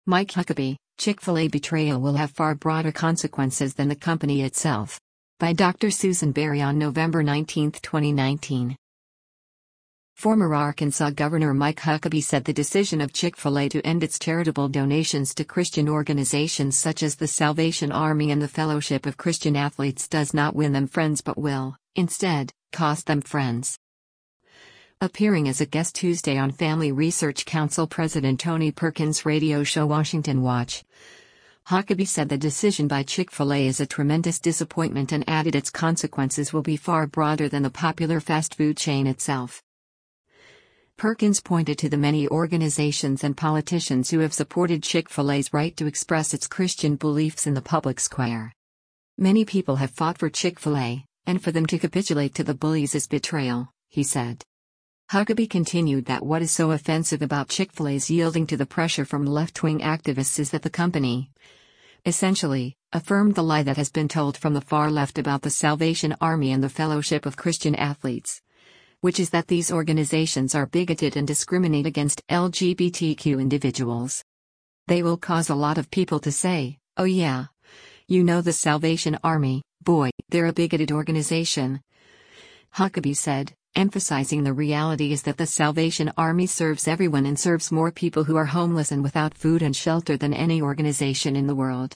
Mike Huckabee, Chick-fil-A betrayal will have far broader consequences than the company itself. By Dr. Susan Berry on November 19, 2019. Former Arkansas Governor Mike Huckabee said the decision of Chick-fil-A to end its charitable donations to Christian organizations such as the Salvation Army and the Fellowship of Christian Athletes does not win them friends but will, instead, cost them friends. Appearing as a guest Tuesday on Family Research Council President Tony Perkins' radio show Washington Watch, Huckabee said the decision by Chick-fil-A is a tremendous disappointment and added its consequences will be far broader than the popular fast food chain itself. Perkins pointed to the many organizations and politicians who have supported Chick-fil-A's right to express its Christian beliefs in the public square. Many people have fought for Chick-fil-A, and for them to capitulate to the bullies is betrayal, he said. Huckabee continued that what is so offensive about Chick-fil-A's yielding to the pressure from left-wing activists is that the company, essentially, affirmed the lie that has been told from the far left about the Salvation Army and the Fellowship of Christian Athletes, which is that these organizations are bigoted and discriminate against LGBTQ individuals. They will cause a lot of people to say, "Oh yeah, you know the Salvation Army, boy, they're a bigoted organization," Huckabee said, emphasizing the reality is that the Salvation Army serves everyone and serves more people who are homeless and without food and shelter than any organization in the world.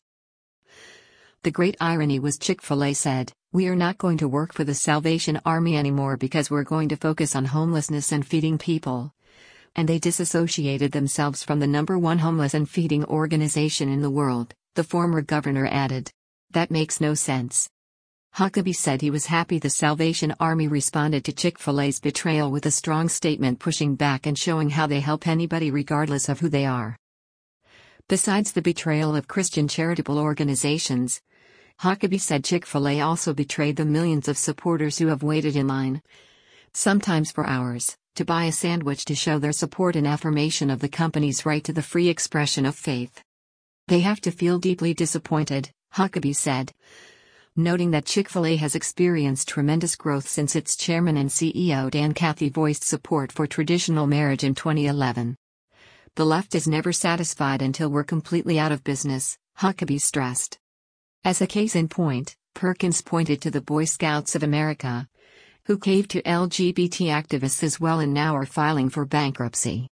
The great irony was Chick-fil-A said, "We are not going to work for the Salvation Army anymore because we're going to focus on homelessness and feeding people." And they disassociated themselves from the #1 homeless and feeding organization in the world, the former governor added. That makes no sense. Huckabee said he was happy the Salvation Army responded to Chick-fil-A's betrayal with a strong statement pushing back and showing how they help anybody regardless of who they are. Besides the betrayal of Christian charitable organizations, Huckabee said Chick-fil-A also betrayed the millions of supporters who have waited in line, sometimes for hours, to buy a sandwich to show their support and affirmation of the company's right to the free expression of faith. They have to feel deeply disappointed, Huckabee said, noting that Chick-fil-A has experienced tremendous growth since its chairman and CEO Dan Cathy voiced support for traditional marriage in 2011. The left is never satisfied until we're completely out of business, Huckabee stressed. As a case in point, Perkins pointed to the Boy Scouts of America, who caved to LGBT activists as well and now are filing for bankruptcy.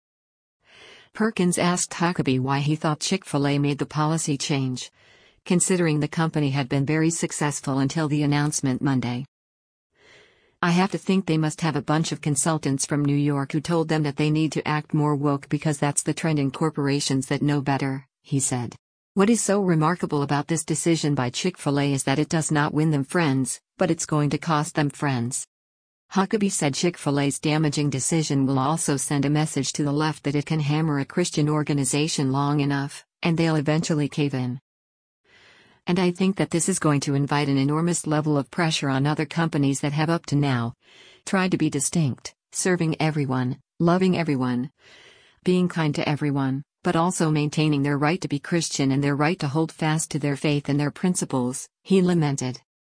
Perkins asked Huckabee why he thought Chick-fil-A made the policy change, considering the company had been very successful until the announcement Monday. "I have to think they must have a bunch of consultants from New York who told them that they need to act more woke because that's the trend in corporations that know better," he said. What is so remarkable about this decision by Chick-fil-A is that it does not win them friends, but it's going to cost them friends. Huckabee said Chick-fil-A's damaging decision will also send a message to the left that it can hammer a Christian organization long enough, and they'll eventually cave in. And I think that this is going to invite an enormous level of pressure on other companies that have up to now tried to be distinct, serving everyone, loving everyone, being kind to everyone, but also maintaining their right to be Christian and their right to hold fast to their faith and their principles, he lamented.